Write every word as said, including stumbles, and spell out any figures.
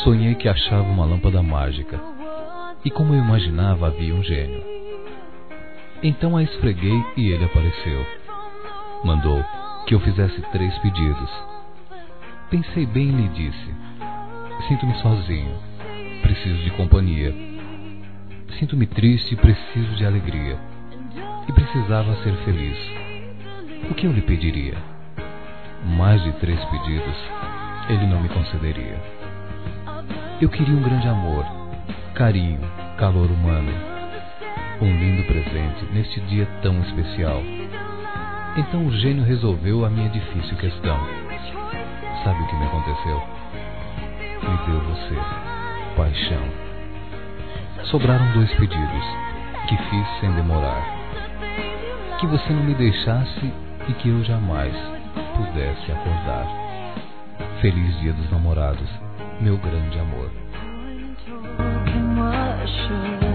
Sonhei que achava uma lâmpada mágica, e como eu imaginava, havia um gênio. Então a esfreguei e ele apareceu. Mandou que eu fizesse três pedidos. Pensei bem e lhe disse: sinto-me sozinho, preciso de companhia. Sinto-me triste e preciso de alegria. E precisava ser feliz. O que eu lhe pediria? Mais de três pedidos ele não me concederia. Eu queria um grande amor, carinho, calor humano, um lindo presente neste dia tão especial. Então o gênio resolveu a minha difícil questão. Sabe o que me aconteceu? Me deu você, paixão. Sobraram dois pedidos, que fiz sem demorar. Que você não me deixasse e que eu jamais pudesse acordar. Feliz Dia dos Namorados, meu grande amor.